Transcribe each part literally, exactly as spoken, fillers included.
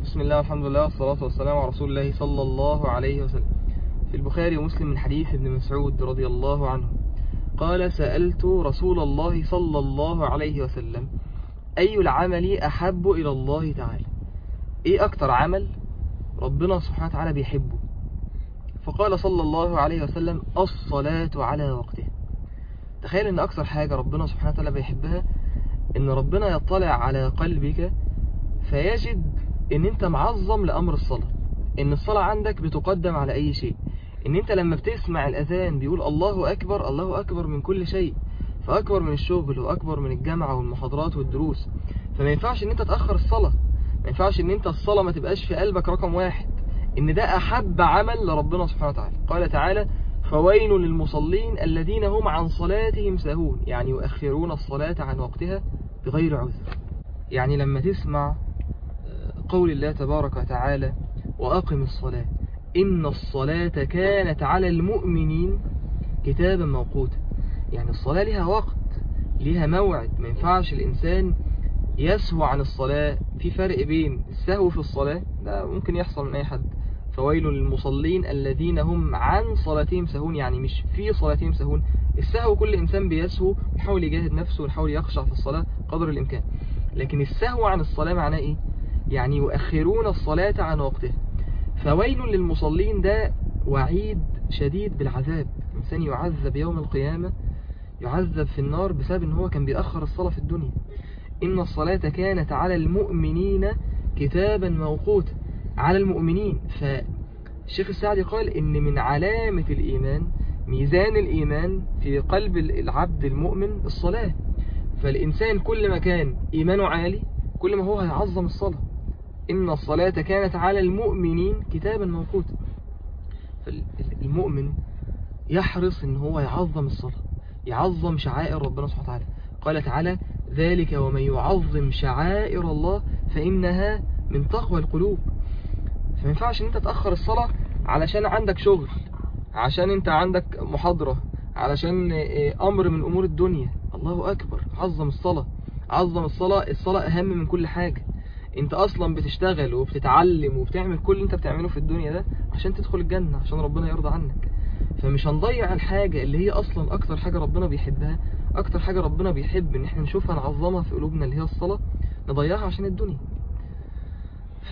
بسم الله والحمد لله والصلاة والسلام على رسول الله صلى الله عليه وسلم. في البخاري ومسلم من حديث ابن مسعود رضي الله عنه قال: سألت رسول الله صلى الله عليه وسلم: أي العمل أحب إلى الله تعالى؟ إيه أكتر عمل ربنا سبحانه وتعالى بيحبه؟ فقال صلى الله عليه وسلم: الصلاة على وقتها. تخيل أن أكثر حاجة ربنا سبحانه وتعالى بيحبها أن ربنا يطلع على قلبك فيجد أن أنت معظم لأمر الصلاة، أن الصلاة عندك بتقدم على أي شيء، أن أنت لما بتسمع الأذان بيقول الله أكبر، الله أكبر من كل شيء، فأكبر من الشغل وأكبر من الجامعة والمحاضرات والدروس. فما ينفعش أن أنت تأخر الصلاة، ما ينفعش أن أنت الصلاة ما تبقاش في قلبك رقم واحد، إن ده أحب عمل لربنا سبحانه وتعالى. قال تعالى: فويل للمصلين الذين هم عن صلاتهم ساهون، يعني يؤخرون الصلاة عن وقتها بغير عذر. يعني لما تسمع قول الله تبارك وتعالى: وأقم الصلاة إن الصلاة كانت على المؤمنين كتابا موقوتا، يعني الصلاة لها وقت، لها موعد، ما ينفعش الإنسان يسهو عن الصلاة. في فرق بين السهو في الصلاة، ده ممكن يحصل من أي حد. فويل للمصلين الذين هم عن صلاتهم سهون، يعني مش في صلاتهم سهون. السهو كل إنسان بيسهو، يحاول يجاهد نفسه ويحاول يخشع في الصلاة قدر الإمكان، لكن السهو عن الصلاة معناه إيه؟ يعني يؤخرون الصلاة عن وقتها. فويل للمصلين ده وعيد شديد بالعذاب، الإنسان يعذب يوم القيامة، يعذب في النار بسبب إن هو كان بيأخر الصلاة في الدنيا. إن الصلاة كانت على المؤمنين كتابا موقوتا، على المؤمنين. فالشيخ السعدي قال إن من علامة الإيمان، ميزان الإيمان في قلب العبد المؤمن الصلاة. فالإنسان كل ما كان إيمانه عالي كل ما هو هيعظم الصلاة. إن الصلاة كانت على المؤمنين كتابا موقوتا. فالمؤمن يحرص إن هو يعظم الصلاة، يعظم شعائر ربنا سبحانه وتعالى. قال تعالى: ذلك ومن يعظم شعائر الله فإنها من تقوى القلوب. فما ينفعش ان انت تأخر الصلاة علشان عندك شغل، عشان انت عندك محاضرة، علشان امر من امور الدنيا. الله اكبر، عظم الصلاة، عظم الصلاة. الصلاة اهم من كل حاجة. انت اصلا بتشتغل وبتتعلم وبتعمل كل اللي انت بتعمله في الدنيا ده عشان تدخل الجنة، عشان ربنا يرضى عنك. فمش هنضيع الحاجة اللي هي اصلا اكتر حاجة ربنا بيحبها، اكتر حاجة ربنا بيحب ان احنا نشوفها نعظمها في قلوبنا اللي هي الصلاة، نضيعها عشان الدنيا. ف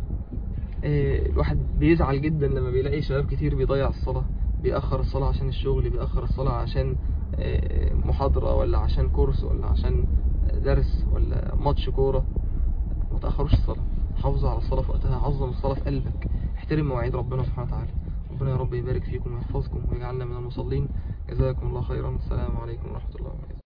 الواحد بيزعل جدا لما بيلاقي شباب كتير بيضيع الصلاة، بيأخر الصلاة عشان الشغل، بيأخر الصلاة عشان محاضرة ولا عشان كورس ولا عشان درس ولا ماتش كورة. ما تأخروش الصلاة، حافظوا على الصلاة في وقتها، عظم الصلاة في قلبك، احترم مواعيد ربنا سبحانه وتعالى. ربنا يا رب يبارك فيكم ويحفظكم ويجعلنا من المصلين. جزاكم الله خيرا. السلام عليكم ورحمة الله وبركاته.